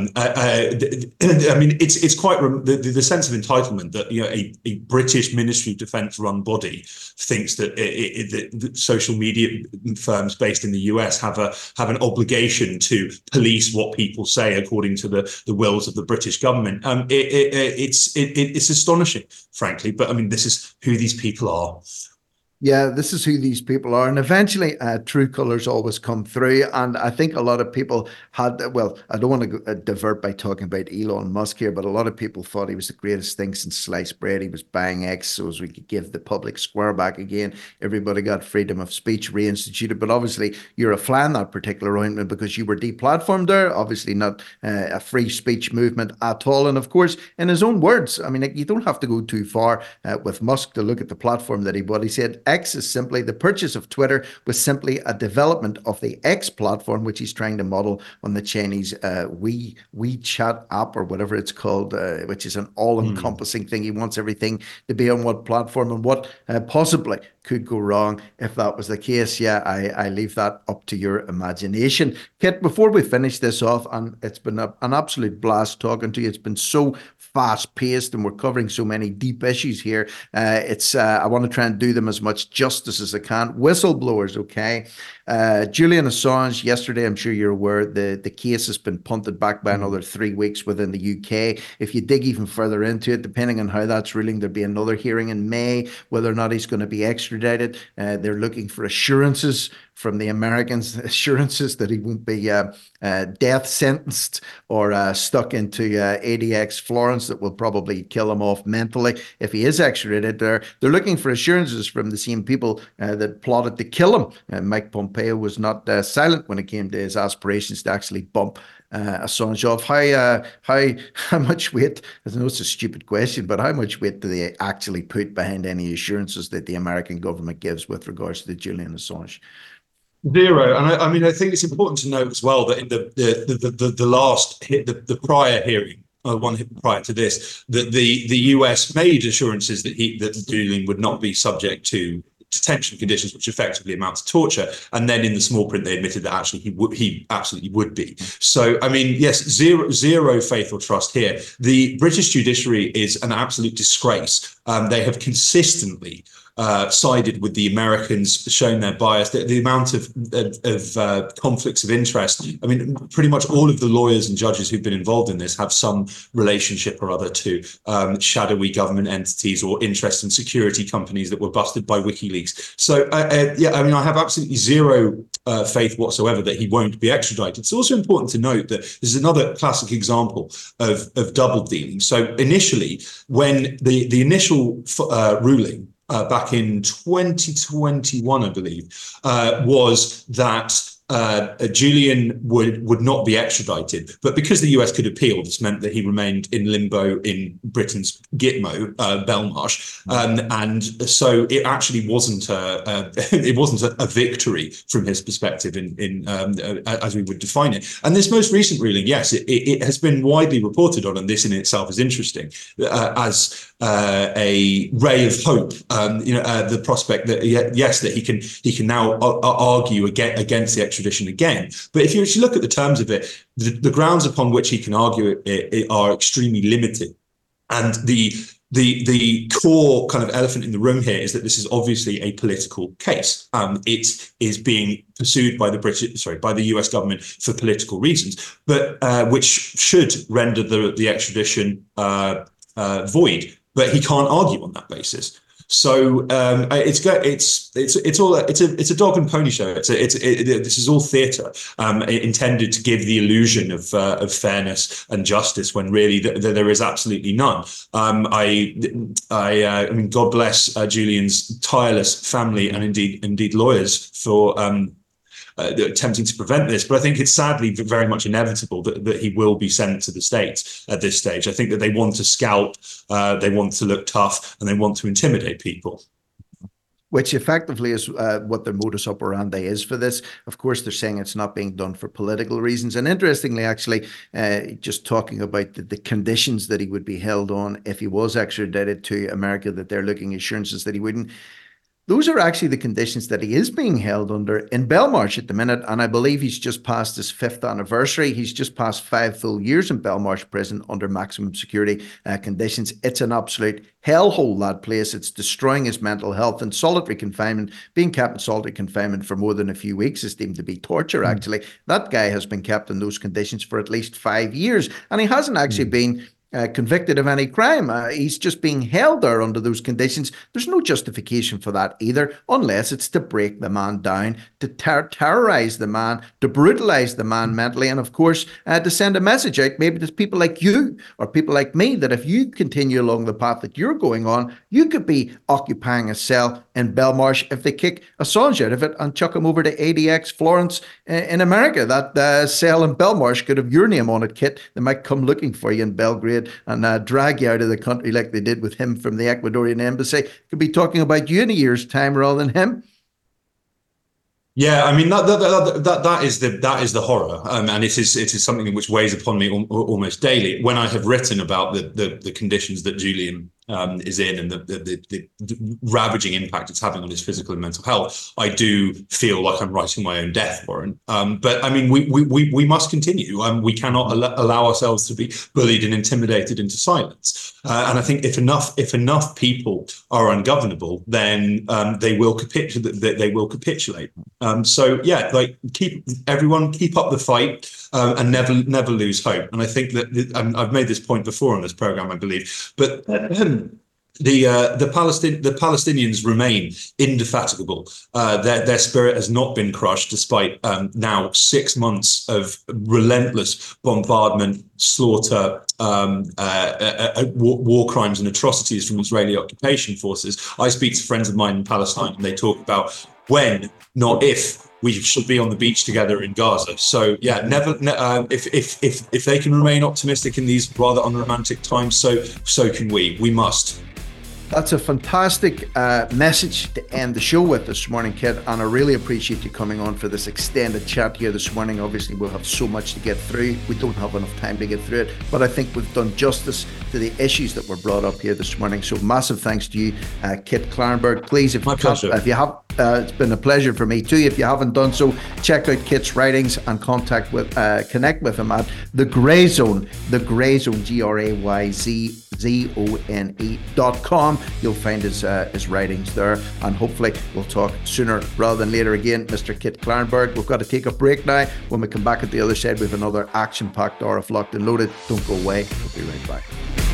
[SPEAKER 10] mean, it's quite the sense of entitlement that a British Ministry of Defence run body thinks that the social media firms based in the US have an obligation to police what people say according to the wills of the British government. It's astonishing, frankly. But I mean, this is who these people are.
[SPEAKER 2] Yeah, this is who these people are. And eventually, true colours always come through. And I think a lot of people had, well, I don't want to divert by talking about Elon Musk here, but a lot of people thought he was the greatest thing since sliced bread. He was buying X so as we could give the public square back again. Everybody got freedom of speech reinstituted. But obviously, you're a fly in that particular ointment because you were deplatformed there. Obviously, not a free speech movement at all. And of course, in his own words, I mean, you don't have to go too far with Musk to look at the platform that he said, X is simply the purchase of Twitter was simply a development of the X platform, which he's trying to model on the Chinese WeChat app or whatever it's called, which is an all-encompassing thing. He wants everything to be on one platform, and what possibly could go wrong if that was the case. Yeah, I leave that up to your imagination. Kit, before we finish this off, and it's been an absolute blast talking to you. It's been so fast-paced and we're covering so many deep issues here. I want to try and do them as much justice as I can. Whistleblowers, okay? Julian Assange, yesterday, I'm sure you're aware, the case has been punted back by another 3 weeks within the UK. If you dig even further into it, depending on how that's ruling, there'll be another hearing in May, whether or not he's going to be extradited. They're looking for assurances from the Americans, assurances that he won't be death sentenced or stuck into ADX Florence that will probably kill him off mentally if he is extradited. They're looking for assurances from the same people that plotted to kill him. Mike Pompeo was not silent when it came to his aspirations to actually bump Assange off. How much weight, I know it's a stupid question, but how much weight do they actually put behind any assurances that the American government gives with regards to Julian Assange?
[SPEAKER 10] Zero. And I think it's important to note as well that in the prior hearing, one prior to this, that the US made assurances that Julian would not be subject to detention conditions, which effectively amount to torture. And then in the small print, they admitted that actually he absolutely would be. So, I mean, yes, zero faith or trust here. The British judiciary is an absolute disgrace. They have consistently sided with the Americans, shown their bias. The amount of conflicts of interest. I mean, pretty much all of the lawyers and judges who've been involved in this have some relationship or other to shadowy government entities or interest in security companies that were busted by WikiLeaks. So, yeah, I mean, I have absolutely zero faith whatsoever that he won't be extradited. It's also important to note that this is another classic example of double dealing. So initially, when the initial ruling back in 2021, I believe, was that Julian would not be extradited, but because the US could appeal, this meant that he remained in limbo in Britain's Gitmo, Belmarsh, and so it actually wasn't a victory from his perspective in as we would define it. And this most recent ruling, yes, it has been widely reported on, and this in itself is interesting as a ray of hope. The prospect that yes, that he can now argue against the extradition again. But if you actually look at the terms of it, the grounds upon which he can argue it are extremely limited. And the core kind of elephant in the room here is that this is obviously a political case. It is being pursued by the US government for political reasons, but which should render the extradition void. But he can't argue on that basis. So it's a dog and pony show. This is all theatre intended to give the illusion of fairness and justice when really there is absolutely none. I mean, God bless Julian's tireless family and indeed lawyers for attempting to prevent this, but I think it's sadly very much inevitable that he will be sent to the States at this stage. I think that they want to scalp, they want to look tough, and they want to intimidate people.
[SPEAKER 2] Which effectively is what their modus operandi is for this. Of course, they're saying it's not being done for political reasons. And interestingly, actually, just talking about the conditions that he would be held on if he was extradited to America, that they're looking assurances that he wouldn't. Those are actually the conditions that he is being held under in Belmarsh at the minute. And I believe he's just passed his 5th anniversary. He's just passed 5 full years in Belmarsh prison under maximum security conditions. It's an absolute hellhole, that place. It's destroying his mental health. And solitary confinement, being kept in solitary confinement for more than a few weeks is deemed to be torture, actually. That guy has been kept in those conditions for at least 5 years. And he hasn't actually been convicted of any crime. He's just being held there under those conditions. There's no justification for that either, unless it's to break the man down, to terrorize the man, to brutalize the man mentally, and of course, to send a message out maybe to people like you or people like me that if you continue along the path that you're going on, you could be occupying a cell in Belmarsh if they kick Assange out of it and chuck him over to ADX Florence in America. That cell in Belmarsh could have your name on it, Kit. They might come looking for you in Belgrade it, and drag you out of the country like they did with him from the Ecuadorian embassy. Could be talking about you in a year's time rather than him.
[SPEAKER 10] Yeah, I mean that is the horror, and it is something which weighs upon me almost daily. When I have written about the conditions that Julian is in and the ravaging impact it's having on his physical and mental health, I do feel like I'm writing my own death warrant. But I mean, we must continue. We cannot allow ourselves to be bullied and intimidated into silence. And I think if enough people are ungovernable, then they will capitulate. So yeah, like keep up the fight and never lose hope. And I think that I've made this point before on this program, I believe, but the Palestinians remain indefatigable. Their spirit has not been crushed, despite now 6 months of relentless bombardment, slaughter, war crimes and atrocities from Israeli occupation forces. I speak to friends of mine in Palestine, and they talk about when, not if, we should be on the beach together in Gaza. So yeah, if they can remain optimistic in these rather unromantic times, so can we. We must.
[SPEAKER 2] That's a fantastic message to end the show with this morning, Kit, and I really appreciate you coming on for this extended chat here this morning. Obviously, we'll have so much to get through. We don't have enough time to get through it, but I think we've done justice to the issues that were brought up here this morning. So massive thanks to you, Kit Klarenberg. Please, if you have, it's been a pleasure for me too. If you haven't done so, check out Kit's writings and connect with him at The Grey Zone, GrayZone.com. You'll find his writings there, and hopefully we'll talk sooner rather than later again. Mr. Kit Klarenberg, we've got to take a break now. When we come back at the other side, we have another action-packed hour of Locked and Loaded. Don't go away. We'll be right back.